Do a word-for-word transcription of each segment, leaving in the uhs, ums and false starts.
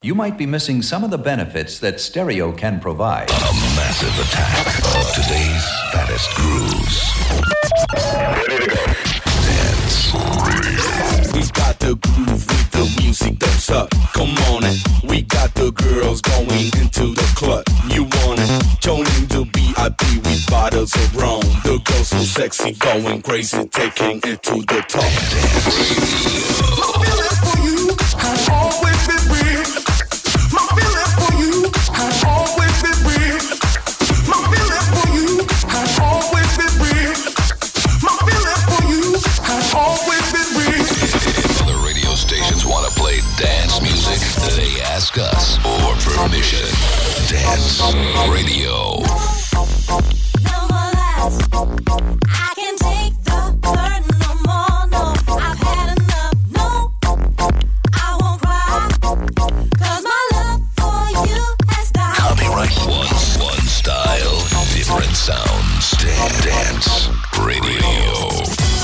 you might be missing some of the benefits that stereo can provide. A massive attack of today's fattest grooves. Ready to go. Dance Radio. We got the groove with the music that's up. Come on it. We got the girls going into the club. You want it? Joining the B I B with bottles of rum. The girls so sexy, going crazy, taking it to the top. Dance Radio. My feeling for you has always been real. My feeling for you has always been real. My feeling for you has always been real. My feeling for you has always been real. If other radio stations want to play dance music, they ask us for permission. Dance Radio. No more lies. I can take the burden no more. No, I've had enough. No, I won't cry. 'Cause my love for you has died. Copyright one, one style, different sounds. Dan- Dance Radio.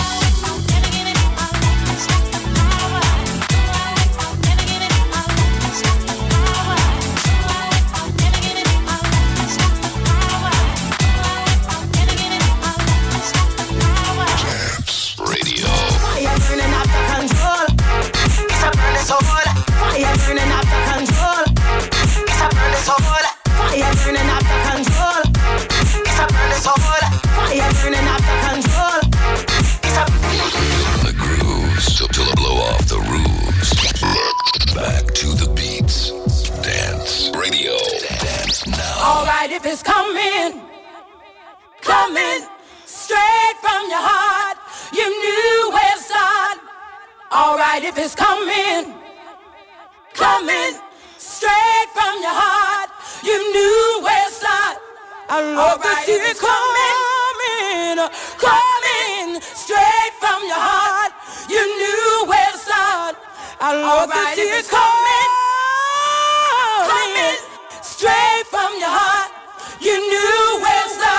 The grooves till till I blow off the roofs. Back to the beats. Dance Radio. Dance now. Alright, if it's coming, coming straight from your heart, you knew where to start. Alright, if it's coming, coming straight from your heart, you knew where to start. I love to see it coming, coming straight from your heart, you knew where to start. I love to see it coming, coming straight from your heart, you knew where to start.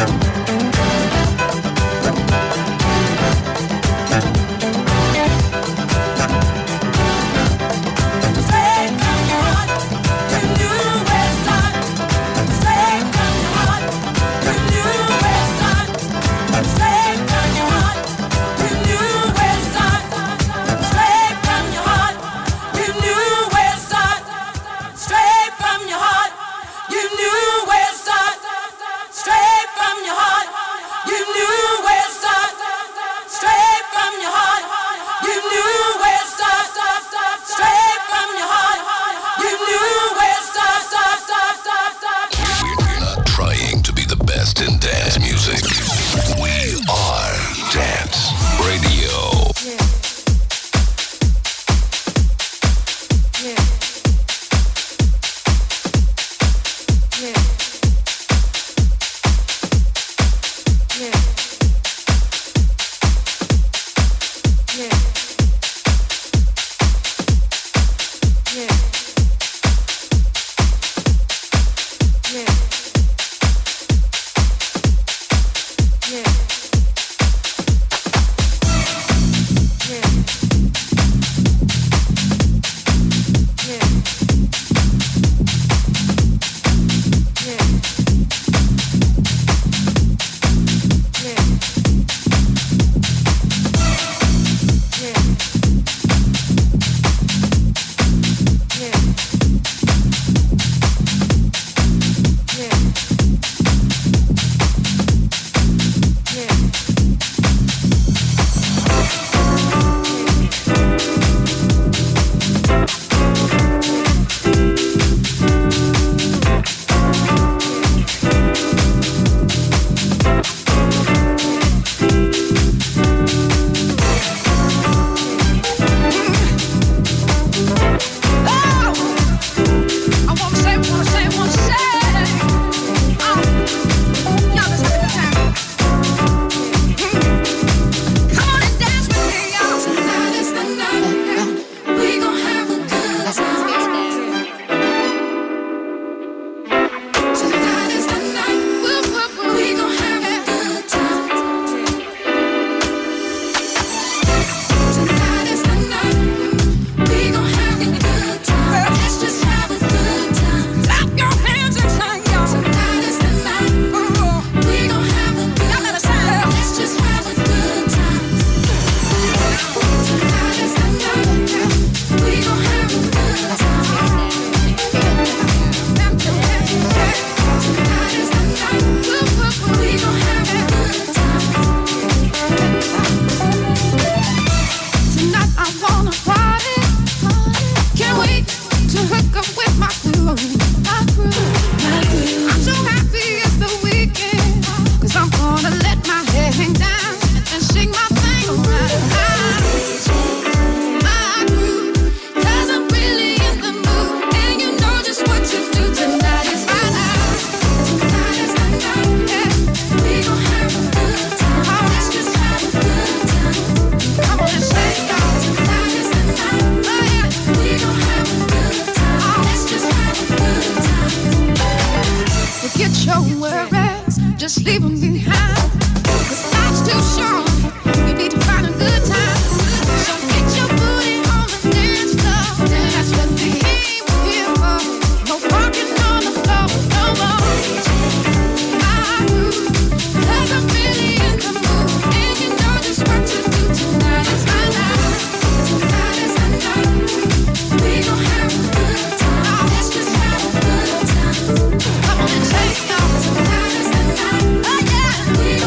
Oh yeah.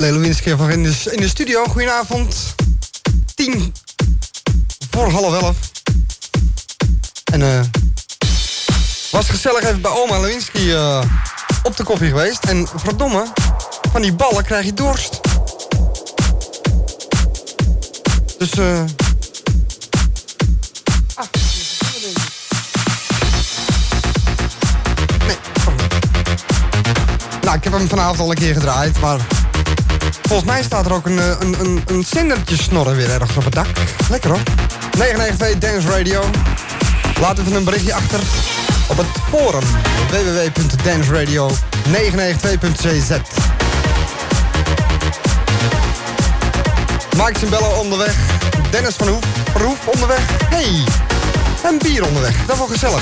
Lewinsky in de, in de studio. Goedenavond. Tien voor half elf. En eh... Uh, was gezellig even bij oma Lewinsky uh, op de koffie geweest. En verdomme, van die ballen krijg je dorst. Dus eh... Uh... Ah, nee, kom niet. Nou, ik heb hem vanavond al een keer gedraaid, maar... Volgens mij staat er ook een, een, een, een zendertje snorren weer ergens op het dak. Lekker hoor. negen negen twee Dance Radio. Laat even een berichtje achter op het forum w w w punt dance radio negen negen twee punt c z. Mike Cimbello onderweg. Dennis van Hoef, Verhoef onderweg. Hey, en bier onderweg. Dat wordt gezellig.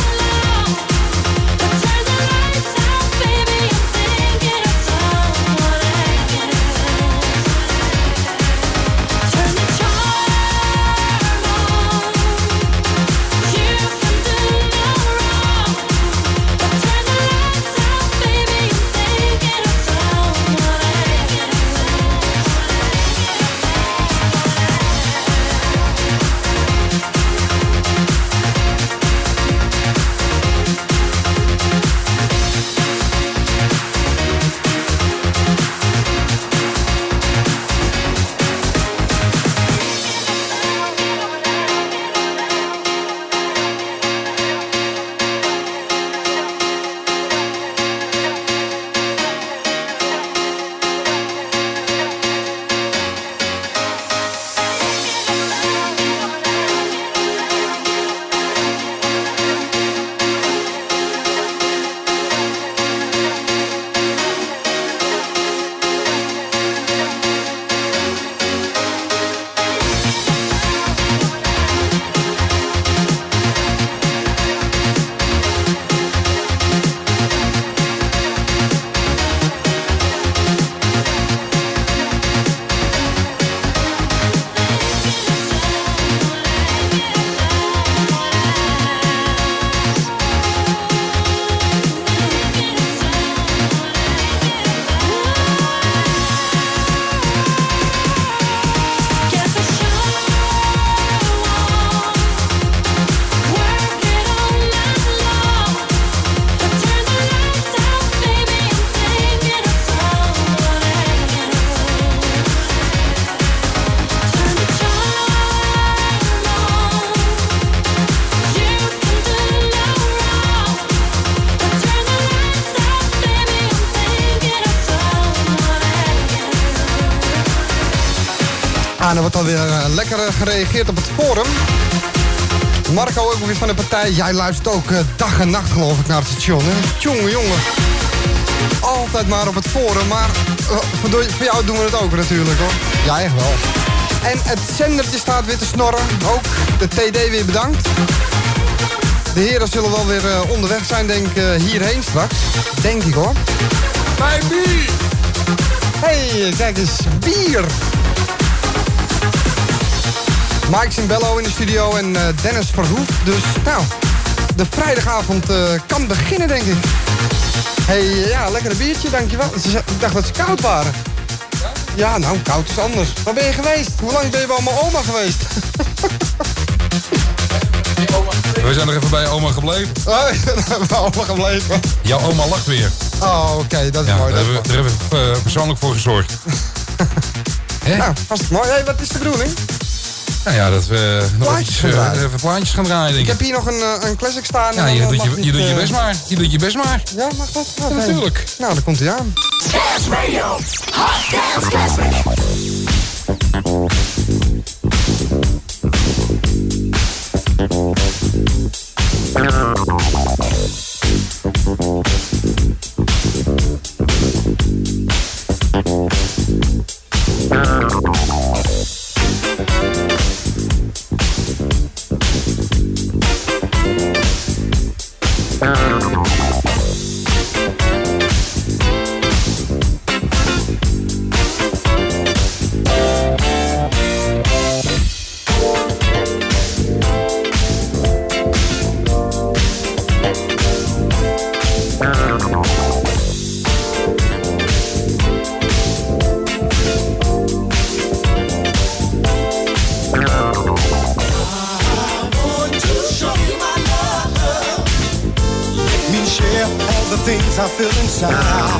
Turn the lights out, baby, I'm thinking of someone. en er wordt alweer uh, lekker uh, gereageerd op het forum. Marco ook weer van de partij. Jij luistert ook uh, dag en nacht geloof ik naar het station. Hè? Jongen, jongen. Altijd maar op het forum. Maar uh, voor, voor jou doen we het ook natuurlijk hoor. Ja, echt wel. En het zendertje staat weer te snorren. Ook de T D weer bedankt. De heren zullen wel weer uh, onderweg zijn, denk ik, uh, hierheen straks. Denk ik hoor. Baby! Hey, kijk eens, bier! Mike Cimbello in de studio en uh, Dennis Verhoef. Dus, nou, de vrijdagavond uh, kan beginnen, denk ik. Hey, ja, lekker een biertje, dankjewel. Ik dacht dat ze koud waren. Ja, nou, koud is anders. Waar ben je geweest? Hoe lang ben je bij mijn oma geweest? We zijn nog even bij oma gebleven. Oh, bij oma gebleven. Jouw oma lacht weer. Oh, oké, okay, dat is ja, mooi. Daar dat hebben, daar hebben we uh, persoonlijk voor gezorgd. Nou, vast mooi. Hey, wat is de bedoeling? Nou ja, dat we nog plaatjes eventjes, gaan uh, even plaatjes gaan draaien, denk ik. Ik heb hier nog een, een classic staan. Ja, je doet je, je, doet je best maar. Je doet je best maar. Ja, mag dat? Ja, ja, natuurlijk. Nou, dan komt hij aan. Dance Radio, Hot Dance Classic. things I feel inside.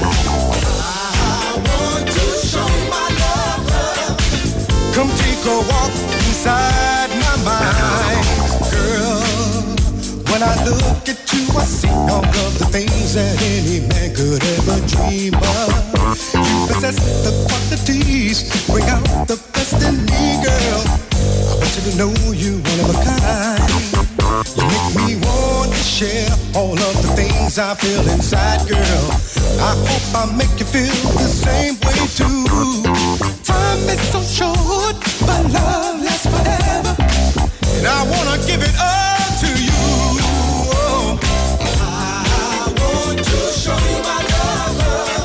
I want to show you my love, love. Come take a walk inside my mind. Girl, when I look at you, I see all of the things that any man could ever dream of. You possess the qualities, bring out the best in me, girl. I want you to know you one of a kind. You make me want to share all of the things I feel inside, girl. I hope I make you feel the same way too. Time is so short, but love lasts forever. And I wanna give it all to you. Oh, I want to show you my love, love.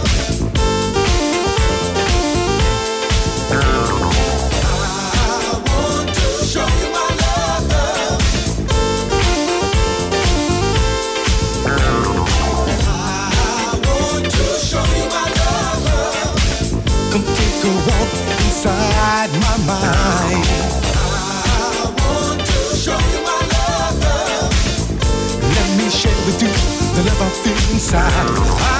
I want to show you my love, love. I want to show you my love, love. Come take a walk inside my mind. I want to show you my love, love. Let me share with you the love I feel inside. I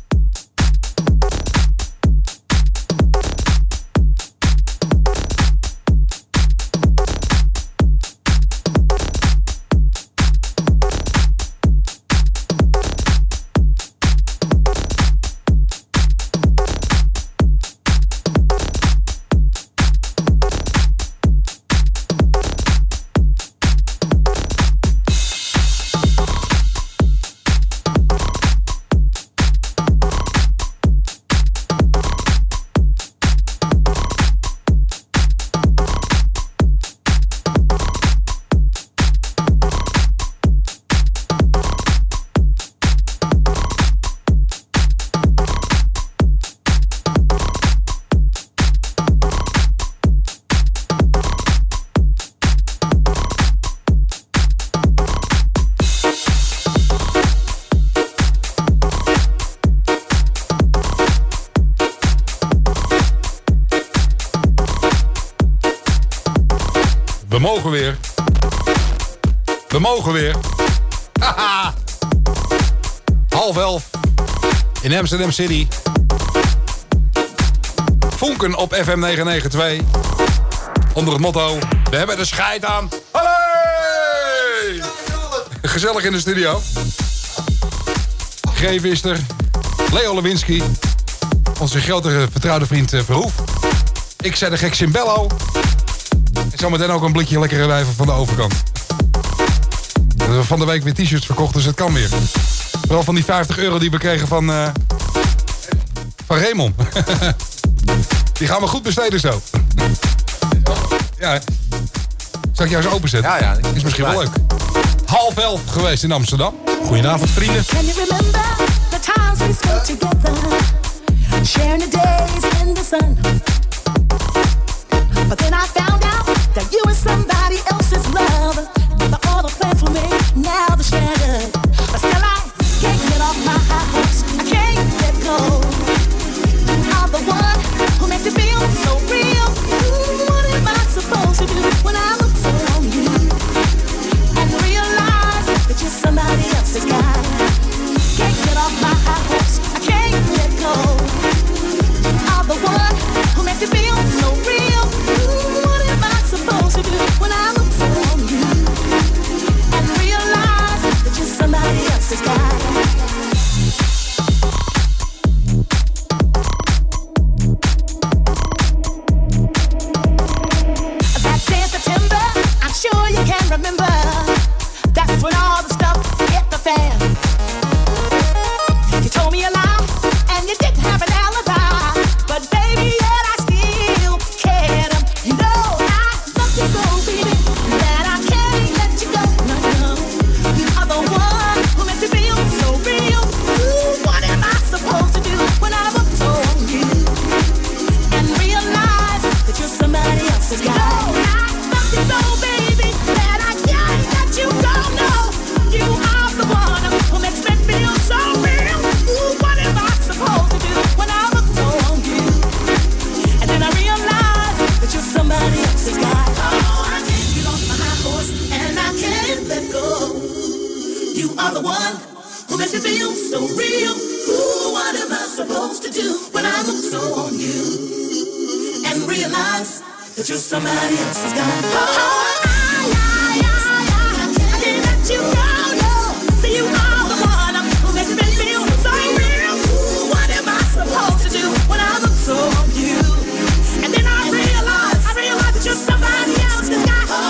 We mogen weer. We mogen weer. Haha. Half elf. In Amsterdam City. Vonken op F M negen negen twee. Onder het motto: we hebben de scheid aan. Hey! Gezellig in de studio. G. Vister. Leo Lewinski. Onze grote vertrouwde vriend Verhoef. Ik zei de gek Cimbello. zometeen ook een blikje lekkere wijven van de overkant. We hebben van de week weer t-shirts verkocht, dus het kan weer. Vooral van die vijftig euro die we kregen van... Uh, van Raymond. Die gaan we goed besteden zo. Ja, zal ik jou eens openzetten? Ja, ja. Is misschien wel leuk. Half elf geweest in Amsterdam. Goedenavond, vrienden. Can you remember the times we spent together, sharing the days in the sun? But then I found out that you were somebody else's love. But all the plans were made, now they're shattered. But still I can't get off my high horse. I can't let go. I'm the one who makes it feel so real. Ooh, what am I supposed to do when I look so on you and realize that you're somebody else's guy? Can't get off my high horse. I can't let go. I'm the one who makes it feel so real. Ooh, what am I supposed to do when I look so on you and realize that you're somebody else's guy? Sure you can remember. That's when all the stuff hit the fan. You told me a lie and you didn't have an alibi, but baby, yet I still cared. You know I love you so, baby, that I can't let you go. No, no, you are the one who makes me feel so real. Ooh, what am I supposed to do when I look so on you and realize that you're somebody else's guy? You know I love you so, baby. Are the one who makes me feel so real. Ooh, what am I supposed to do when I look so on you and realize that you're somebody else's guy? Oh, I, I, I, I, I can't let you go, no. See, you are the one who makes me feel so real. Ooh, what am I supposed to do when I look so on you? And then I realize, I realize that you're somebody else's guy. Oh,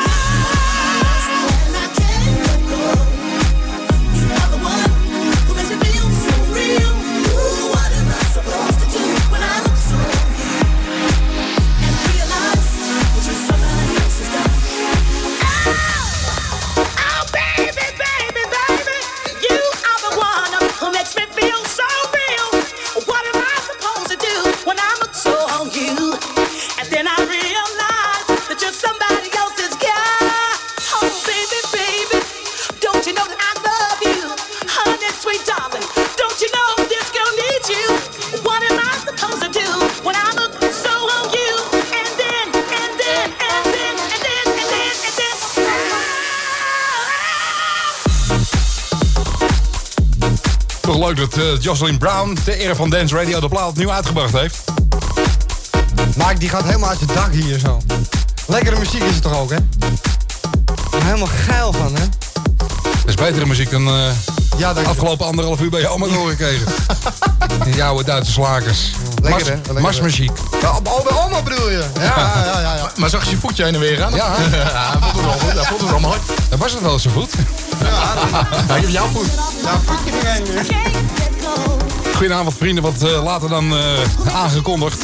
Leuk dat uh, Jocelyn Brown, ter ere van Dance Radio, de plaat opnieuw uitgebracht heeft. Mike, die gaat helemaal uit je dak hier zo. Lekkere muziek is het toch ook, hè? Helemaal geil van, hè? Dat is betere muziek dan uh, ja, de afgelopen anderhalf uur bij je allemaal doorgekregen. Die oude Duitse slakers. Lekker, hè? Lekker, marsmuziek. Ja, op Albert Oma bedoel je? Ja, ja, ja, ja, ja. Maar zag je je voetje heen en weer gaan? Ja, ja, hij vond het wel goed. Hij vond het wel mooi. Dat was het wel zijn voet. Ja, ja, je hebt jouw voet. Ja, voetje ging heen weer. Goedenavond vrienden, wat uh, later dan uh, aangekondigd.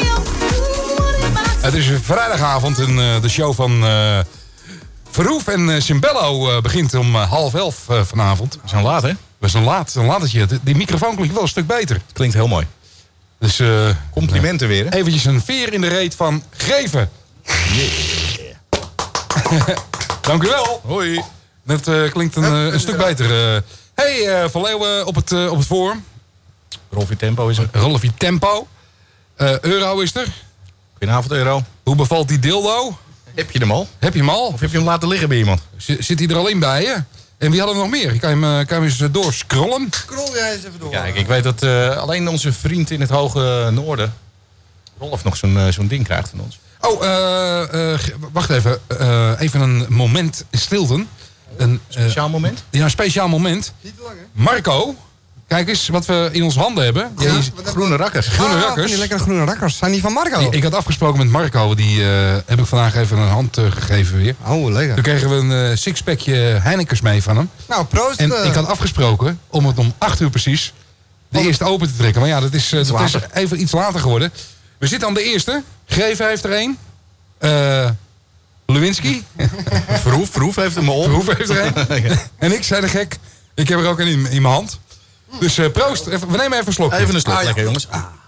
Het is vrijdagavond en uh, de show van uh, Verhoef en uh, Cimbello uh, begint om uh, half elf uh, vanavond. We zijn laat, hè? We zijn laat, een latertje. Die microfoon klinkt wel een stuk beter. Klinkt heel mooi. Dus uh, complimenten weer, hè? Eventjes een veer in de reet van Greven. Yeah. Dank u wel. Hoi. Dat uh, klinkt een, uh, een stuk beter. Uh, hey, uh, Van Leeuwen op het, uh, op het forum. Rolfie Tempo is er. Rolfie Tempo. Uh, Euro is er. Goedenavond, Euro. Hoe bevalt die dildo? Heb je hem al? Heb je hem al? Of heb je hem laten liggen bij iemand? Z- zit hij er al in bij je? En wie hadden we nog meer? Kan je hem, kan je hem eens doorscrollen? Scroll jij eens even door. Kijk, ik weet dat uh, alleen onze vriend in het hoge noorden, Rolf, nog zo'n uh, zo'n ding krijgt van ons. Oh, uh, uh, wacht even. Uh, even een moment stilte. Een speciaal uh, moment? Ja, een speciaal moment. Niet te lang, hè? Marco. Kijk eens wat we in onze handen hebben. Ja, Die- Groene rakkers. Groene Ah, van rakkers. Die lekkere groene rakkers. Zijn die van Marco? Ik, ik had afgesproken met Marco. Die eh, heb ik vandaag even een hand eh, gegeven weer. Oh, lekker. Toen kregen we een eh, sixpackje Heinekens mee van hem. Nou, proost. En eh. ik had afgesproken om het om acht uur precies de Oh. eerste open te trekken. Maar ja, dat is, eh, dat is later. even iets later geworden. We zitten aan de eerste. Greven heeft er één. Eh Lewinsky. Verhoef, Verhoef heeft hem al. Verhoef heeft er één. En ik zei de gek. Ik heb er ook een in, in mijn hand. Dus eh, proost. Even, we nemen even een slok. Even een slok, Ah, ja. lekker jongens.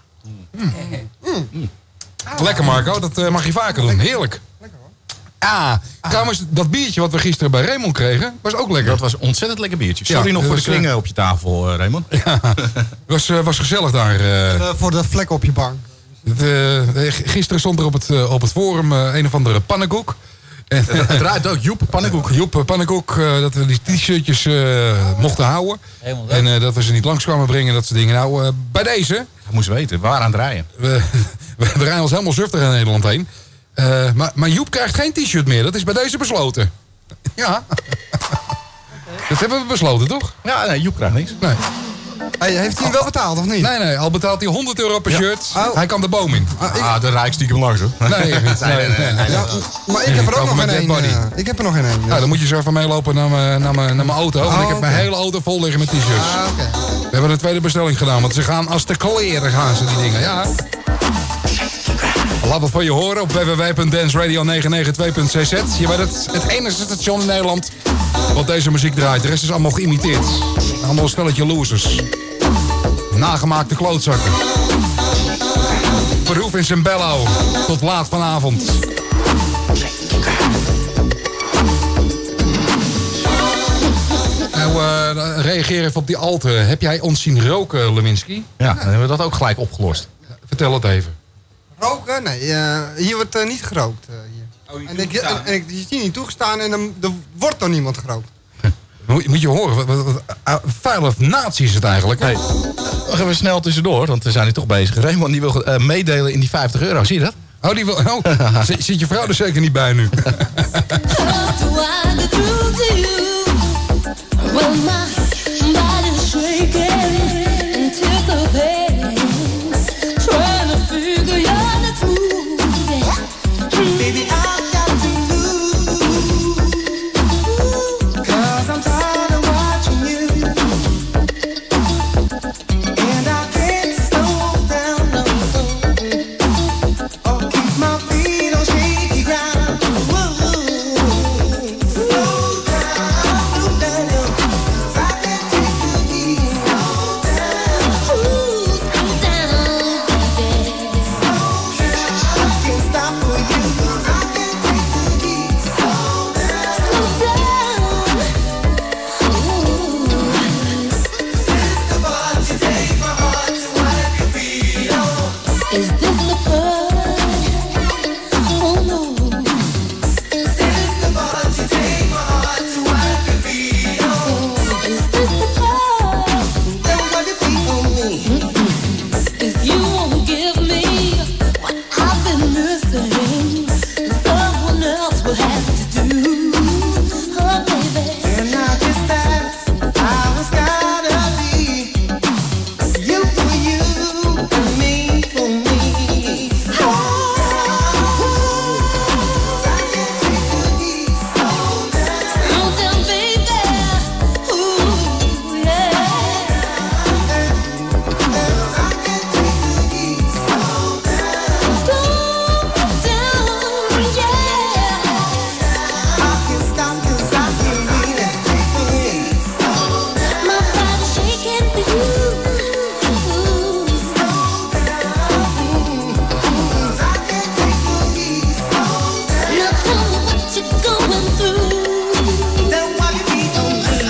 Lekker Marco, dat eh, mag je vaker doen. Heerlijk. Ah, trouwens, dat biertje wat we gisteren bij Raymond kregen, was ook lekker. Dat was een ontzettend lekker biertje. Sorry Ja, nog dat voor de was, eh, klingen op je tafel, uh, Raymond. was, eh, was gezellig daar. eh. Eh, voor de vlek op je bank. De, de- gisteren stond er op het, eh, op het forum eh, een of andere pannenkoek. En, Het draait ook Joep Pannenkoek. Joep eh, Pannenkoek, eh, dat we die t-shirtjes eh, mochten houden. En eh, dat we ze niet langs kwamen brengen, dat soort dingen. Nou, eh, bij deze, Ik moest weten, waar aan het draaien. we, we, we rijden ons helemaal suftig in Nederland heen. Eh, maar, maar Joep krijgt geen t-shirt meer, dat is bij deze besloten. Ja. Dat hebben we besloten, toch? Ja, nee, Joep krijgt niks. Nee. Hey, heeft hij hem wel betaald of niet? Nee, nee, al betaalt hij honderd euro per Ja. shirt. Oh. Hij kan de boom in. Ah, ik, Ah, de rijk stiekem langs hoor. Nee, echt niet. Nee, nee, nee, nee. ja, maar ik heb er ook Over nog mijn een dead één. body. eh, ik heb er nog een één. Nou, dan moet je zo even meelopen naar mijn, naar mijn, naar mijn auto. Want Oh, ik heb mijn oké. hele auto vol liggen met t-shirts. Ah, oké. We hebben een tweede bestelling gedaan, want ze gaan als de kleren gaan ze die dingen. Ja. Laat het van je horen op w w w punt dance radio negen negen twee punt c z. Je bent het, het enige station in Nederland wat deze muziek draait. De rest is allemaal geïmiteerd. Allemaal een spelletje losers. Nagemaakte klootzakken. Verhoef in zijn bello. Tot laat vanavond. Nou, eh, reageer even op die alte. Heb jij ons zien roken, Lewinsky? Ja, dan hebben we dat ook gelijk opgelost. Vertel het even. Roken? Nee, eh, hier wordt eh, niet gerookt. eh, hier. en ik, en, en ik je is hier niet toegestaan en er, er wordt door niemand gerookt. Moet, moet je horen, wat, wat, wat uh, vuile natie is het eigenlijk. Hey, nog even snel tussendoor, want we zijn hier toch bezig. Raymond die wil uh, meedelen in die vijftig euro, zie je dat? Oh, die wil, oh zit, zit je vrouw er zeker niet bij nu? Baby, I've got to move, 'cause I'm tired of watching you, and I can't slow down, no, or keep my feet on shaky ground. Whoa. Slow down, slow down, 'cause I can't take the lead. Slow down, ooh, slow down, baby. Slow down, I can't stop for you. Is this the part? Oh no. Sister, but you take my heart to wipe your feet on. Is this the part? Don't wipe your feet on me. If you won't give me what I've been missing, someone else will have to do. Oh baby. And I just asked, I was gotta be you for you and me for me. Oh, I can't take the heat. Slow down. Slow down, baby. Ooh, yeah. I can't take the heat. Slow down. Slow down, yeah. I can't stop 'cause I can't really take the heat. My body's shaking for you. Ooh. I can't take the heat. Now tell me what you're going through. Then why you feet on me?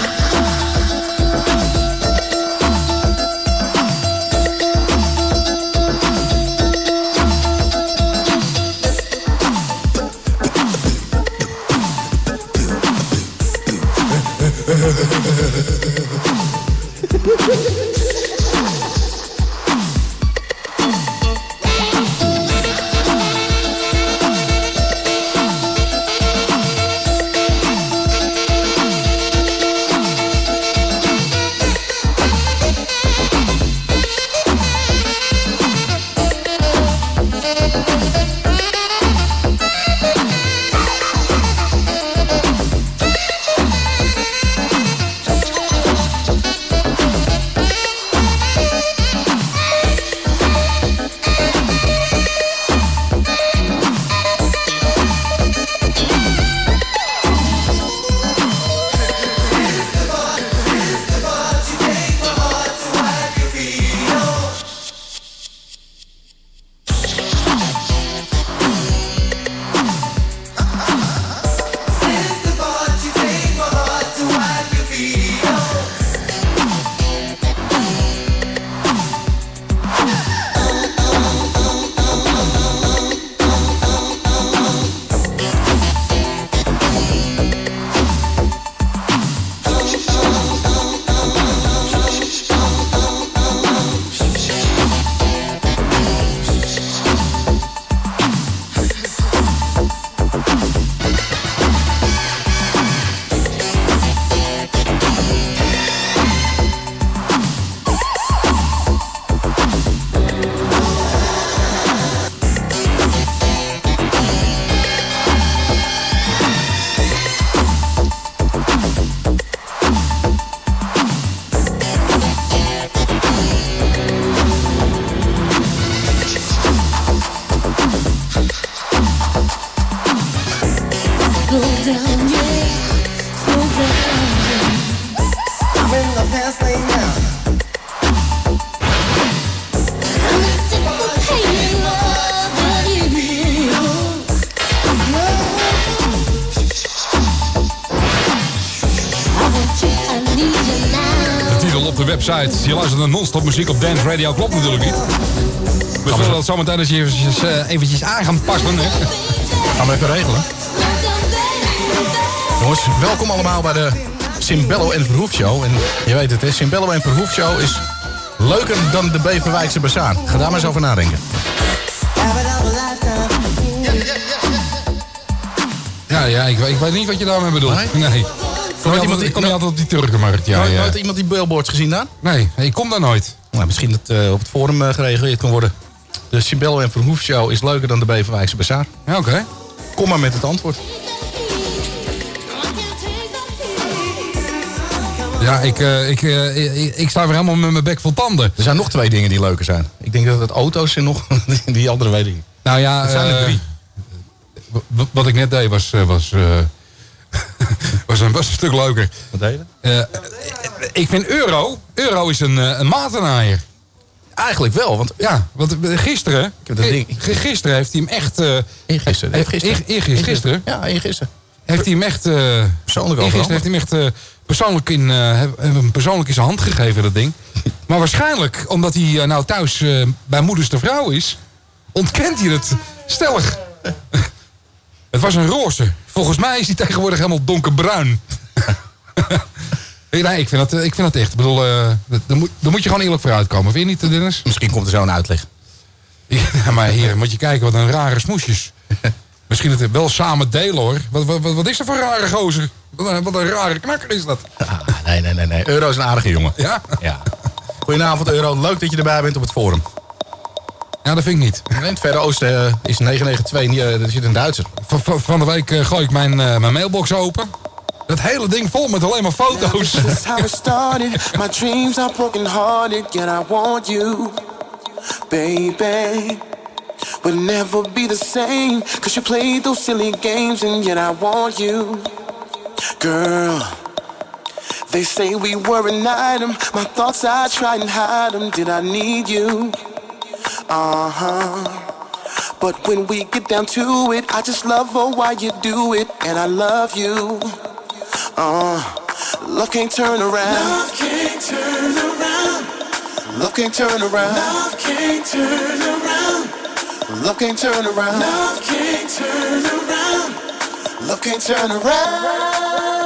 down, yeah. Slow down. I'm in the fast lane now. I'm anticipating love of you. I want you, I need you now. De titel op de website. Je luistert naar non-stop muziek op Dance Radio. Klopt natuurlijk niet. We zullen dat zometeen als je eventjes, uh, eventjes aan gaan passen. Hè? Gaan we even regelen. Jongens, welkom allemaal bij de Simbello en Verhoef Show. En je weet het, hè, Simbello en Verhoef Show is leuker dan de Beverwijkse Bazaar. Ga daar maar eens over nadenken. Ja, ja ik, ik weet niet wat je daarmee bedoelt. Nee? nee. Kom je altijd, kom je altijd op die Turkenmarkt? Ja, nooit, ja. nooit iemand die billboards gezien daar? Nee, ik kom daar nooit. Nou, misschien dat uh, op het forum uh, gereageerd kan worden. De Simbello en Verhoef Show is leuker dan de Beverwijkse Bazaar. Ja, oké. Okay. Kom maar met het antwoord. Ja, ik, uh, ik, uh, ik, ik sta weer helemaal met mijn bek vol tanden. Er zijn nog twee dingen die leuker zijn. Ik denk dat het auto's zijn nog, die andere weet ik niet. Nou ja, het zijn er drie. Uh, wat ik net deed was, was, uh, was, een, was een stuk leuker. Wat deed je? Uh, ik vind Euro, Euro is een, een matenaaier. Eigenlijk wel, want... Ja, want gisteren, ik heb dat ding... gisteren heeft hij hem echt... Uh, eergisteren. Eergisteren. Eergisteren. Ja, eergisteren. Heeft hij hem echt... Uh, persoonlijk overal. Heeft hij hem echt uh, persoonlijk in, uh, hem persoonlijk in zijn hand gegeven, dat ding. Maar waarschijnlijk, omdat hij uh, nou thuis uh, bij moeders de vrouw is, ontkent hij het stellig. Het was een roze. Volgens mij is hij tegenwoordig helemaal donkerbruin. Nee, ik vind dat, ik vind dat echt. Ik bedoel, uh, daar, moet, daar moet je gewoon eerlijk voor uitkomen. Vind je niet, Dennis? Misschien komt er zo een uitleg. Ja, maar hier, moet je kijken, wat een rare smoesjes. Misschien het wel samen delen, hoor. Wat, wat, wat is er voor rare gozer? Wat een, wat een rare knakker is dat. Ah, nee, nee, nee, nee. Euro is een aardige jongen. Ja? Ja. Goedenavond, Euro. Leuk dat je erbij bent op het forum. Ja, dat vind ik niet. In het Verre Oosten uh, is negen negen twee, uh, er zit een Duitser. Van, van, van de week uh, gooi ik mijn, uh, mijn mailbox open. Dat hele ding vol met alleen maar foto's. This is how it started. My dreams are broken hearted, yet I want you, baby. We'll never be the same, cause you played those silly games, and yet I want you, girl. They say we were an item. My thoughts, I tried and hide them. Did I need you? Uh-huh. But when we get down to it, I just love oh, why you do it, and I love you. Uh, love can't turn around. Love can't turn around. Love can't turn around. Love can't turn around. Love can't turn around. Love can't turn around. Love can't turn around.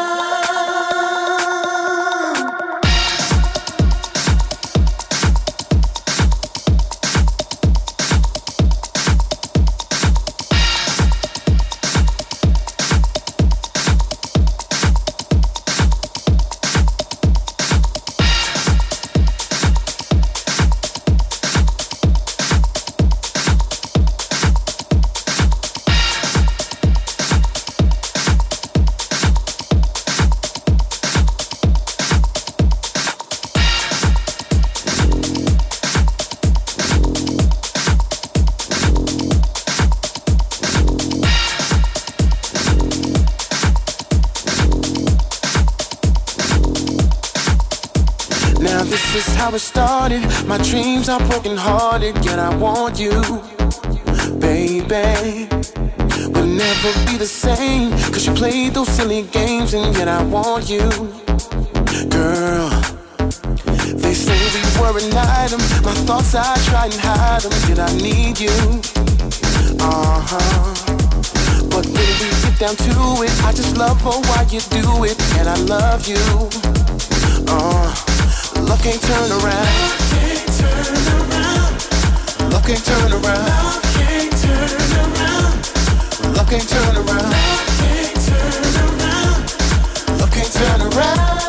How it started, my dreams are broken hearted, yet I want you, baby. We'll never be the same, cause you played those silly games, and yet I want you, girl. They say we were an item, my thoughts I tried and hide them, did I need you? Uh-huh. But when we get down to it, I just love oh, why you do it, and I love you. Uh Love can't turn around. Love can't turn around. Love can't turn around. Love can't turn around. Love can't turn around. Love can't turn around. Love can't turn around.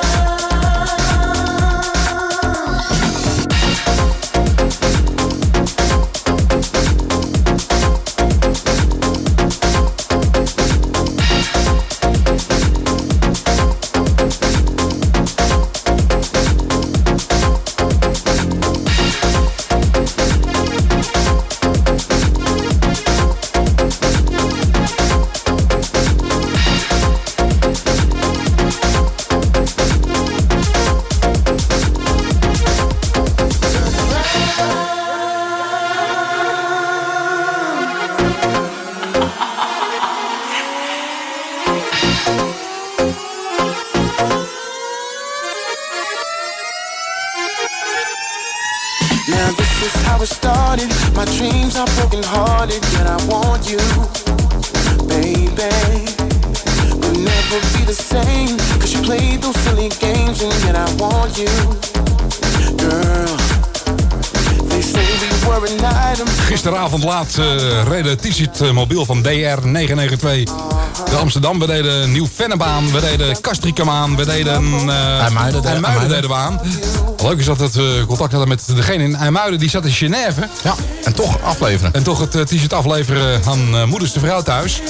Now this is how it started. My dreams are broken hearted, yet I want you, baby. We'll never be the same, cause you played those silly games, and yet I want you, girl. They say we were an item. Gisteravond laat uh, reden T-shirt uh, mobiel van D R negen negen twee de Amsterdam. We deden Nieuw-Vennebaan, we deden Castricum, we deden uh, IJmuiden, IJmuiden deden we aan. Leuk is dat het uh, contact hadden met degene in IJmuiden, die zat in Genève. Ja, en toch afleveren. En toch het uh, T-shirt afleveren aan uh, moeders de vrouw thuis.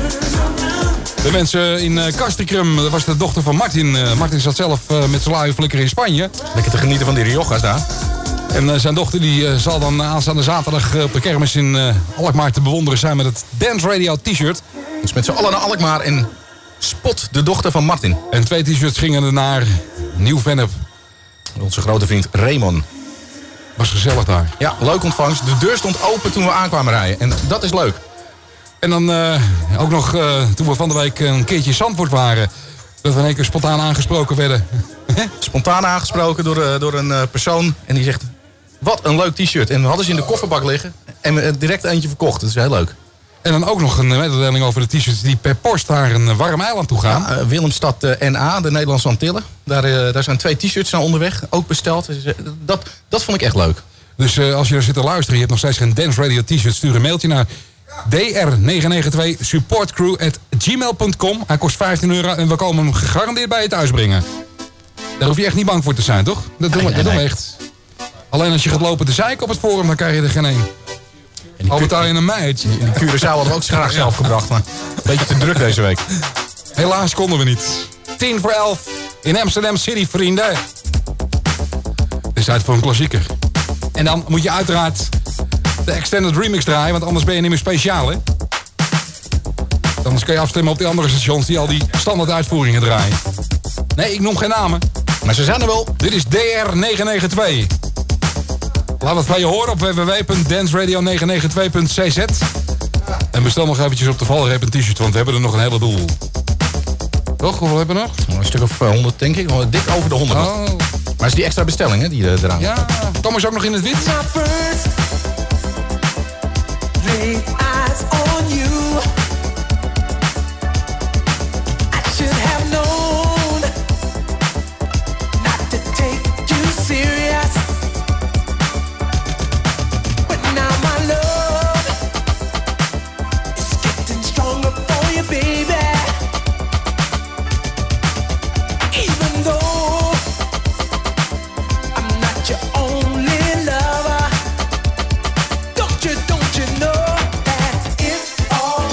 De mensen in uh, Castricum, dat was de dochter van Martin. Uh, Martin zat zelf uh, met zijn luie flikker in Spanje. Lekker te genieten van die Rioja's daar. En uh, zijn dochter die uh, zal dan aanstaande zaterdag uh, op de kermis in uh, Alkmaar te bewonderen zijn met het Dance Radio t-shirt. Dus met z'n allen naar Alkmaar en spot de dochter van Martin. En twee t-shirts gingen er naar Nieuw-Vennep. Onze grote vriend Raymond. Was gezellig daar. Ja, leuk ontvangst. De deur stond open toen we aankwamen rijden. En dat is leuk. En dan uh, ook nog uh, toen we van de week een keertje in Zandvoort waren. Dat we in één keer spontaan aangesproken werden. Spontaan aangesproken door, uh, door een uh, persoon. En die zegt, wat een leuk t-shirt. En we hadden ze in de kofferbak liggen. En we direct eentje verkocht. Dat is heel leuk. En dan ook nog een mededeling over de t-shirts die per post naar een warm eiland toe gaan. Ja, uh, Willemstad uh, N A, de Nederlandse Antillen. Daar, uh, daar zijn twee t-shirts naar onderweg. Ook besteld. Dus, uh, dat, dat vond ik echt leuk. Dus uh, als je er zit te luisteren, je hebt nog steeds geen Dance Radio t-shirt, stuur een mailtje naar d r negen negen twee supportcrew at gmail punt com. Hij kost vijftien euro en we komen hem gegarandeerd bij je thuis brengen. Daar hoef je echt niet bang voor te zijn, toch? Dat doen we, nee, nee, dat doen we nee. echt. Alleen als je gaat lopen te zeiken op het forum, dan krijg je er geen één. Al betaal je een meid. Die Curaçao hadden we ook graag zelf gebracht. Maar een beetje te druk deze week. Helaas konden we niet. tien voor elf in Amsterdam City, vrienden. Het is tijd voor een klassieker. En dan moet je uiteraard de Extended Remix draaien, want anders ben je niet meer speciaal, hè? Anders kan je afstemmen op die andere stations die al die standaard uitvoeringen draaien. Nee, ik noem geen namen. Maar ze zijn er wel. Dit is D R negen negen twee. Laat het van je horen op w w w punt dance radio negen negen twee punt c z. En bestel nog eventjes op de valreep een t-shirt, want we hebben er nog een heleboel. Toch? Hoeveel hebben we nog? Een stuk of honderd, denk ik. Dik over de honderd. Oh. Maar is die extra bestelling, hè, die uh, eraan. Ja, Thomas ook nog in het wit. Don't you, don't you know that if all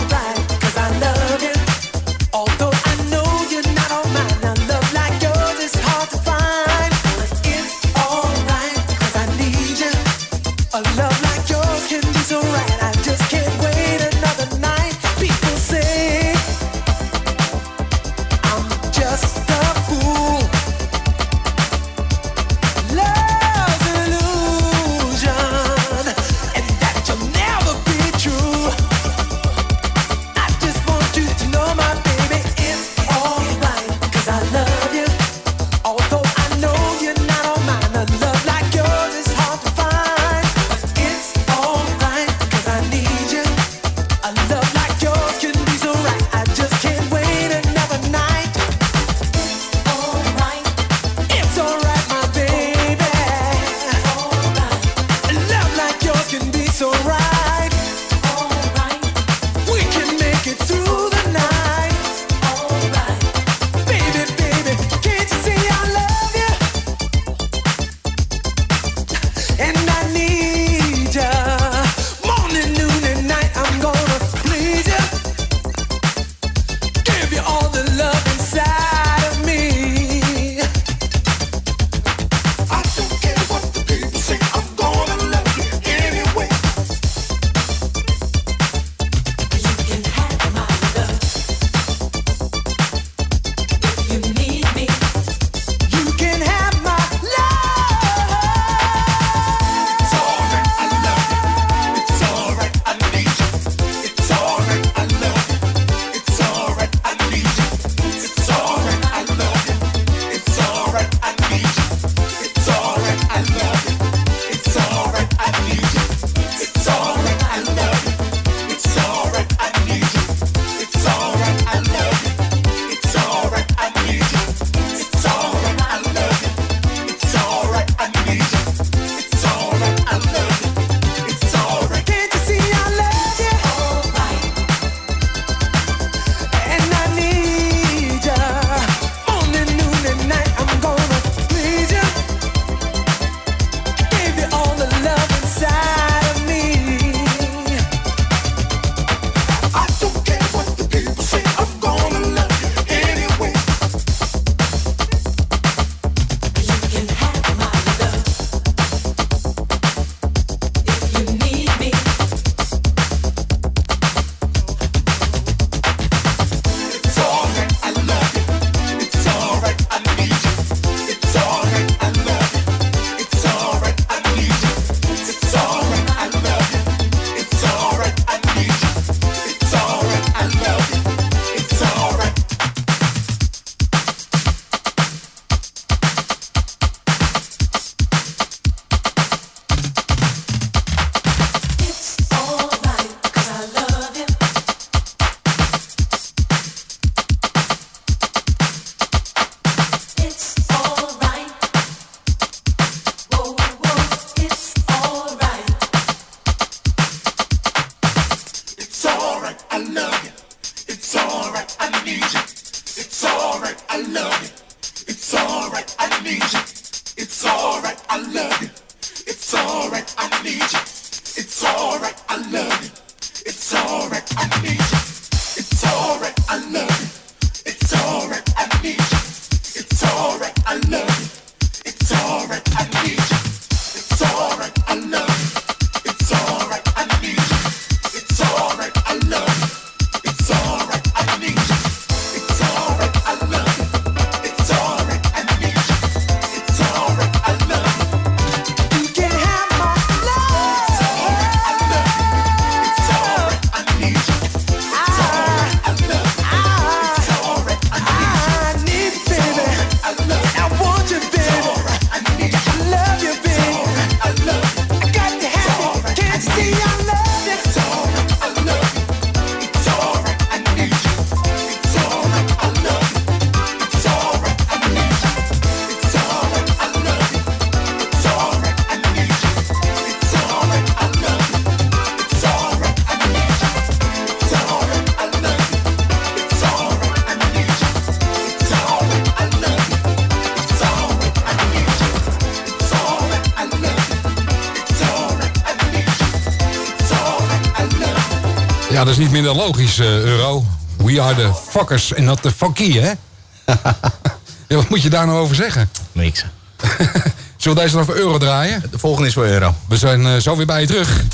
Ja, dat is niet minder logisch, uh, Euro. We are the fuckers en not the fucky, hè? Ja, wat moet je daar nou over zeggen? Niks. Zullen we deze dan voor Euro draaien? De volgende is voor Euro. We zijn uh, zo weer bij je terug.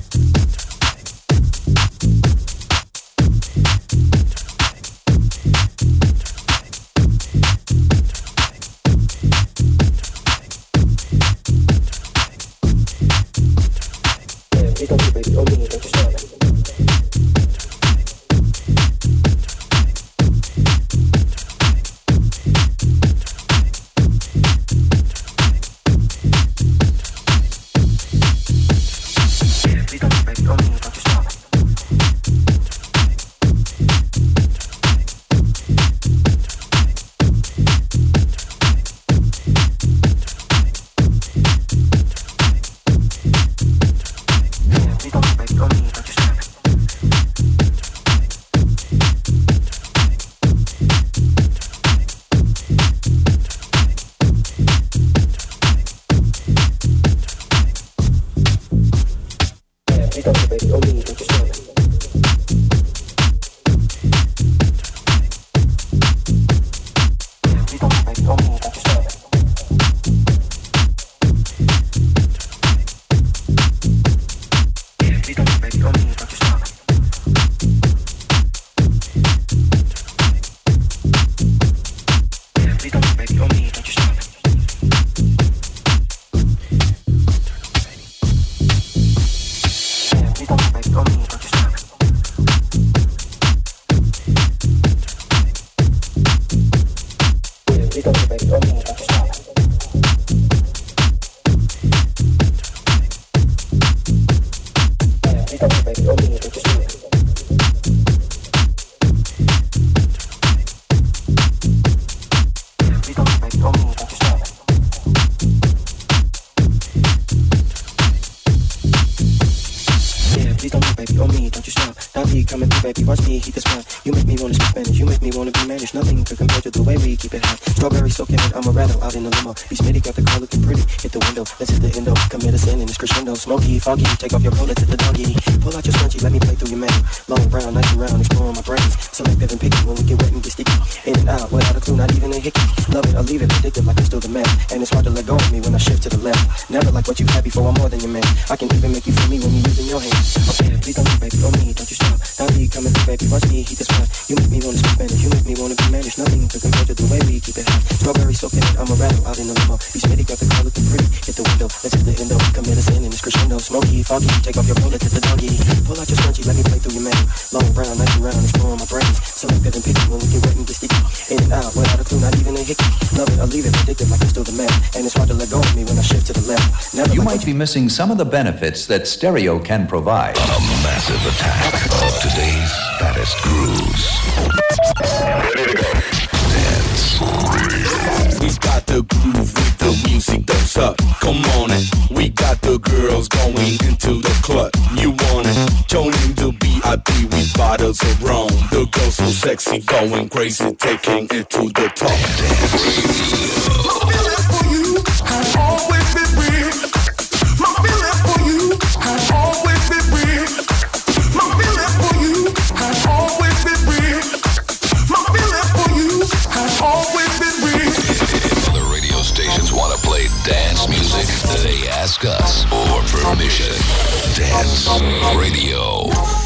Smoky, foggy, take off your bullet to the doggy. Pull out your scrunchie, let me play through your menu. Long brown, nice and round, exploring my brains. Selective and picky when we get wet and get sticky. In and out, without a clue, not even a hickey. Love it or leave it, addicted like I'm still the man. And it's hard to let go of me when I shift to the left. Never like what you had before, I'm more than your man. I can even make you feel me when you're using your hands. Okay, please don't move, baby, on me, don't you stop. Now be coming through, baby, watch me heat the spot. You make me wanna speak Spanish, you make me wanna be managed. Nothing to compare to the way we keep it hot. Strawberry soaking it, I'm a rattle out in the limo. Be smitty, got the car looking pretty. Hit the window, let's hit the endo. Commit a sin in this crescendo. Smoky, foggy, take off your bullet to the doggy. Pull out your scrunchie, let me play through your man. Long brown, nice and round, exploring my brains. Selective and picky when we get wet and get sticky. In and out, without a clue, not even a hickey. Love it or leave it, addicted like I'm still the man. And it's hard to let go of me when I shift to the left. Never you like might be missing some of the benefits that stereo can provide. A massive attack of today's fattest grooves. Ready to go. Dance Radio. We got the groove with the music that's up. Come on it. We got the girls going into the club. You want it? Joining the V I P with bottles of rum. The girls so sexy, going crazy, taking it to the top. My feeling for you has always been real. My feeling for you has always been real. My feeling for you has always been real. My feeling for you has always been real. Other radio stations want to play dance music. They ask us for permission. Dance Radio.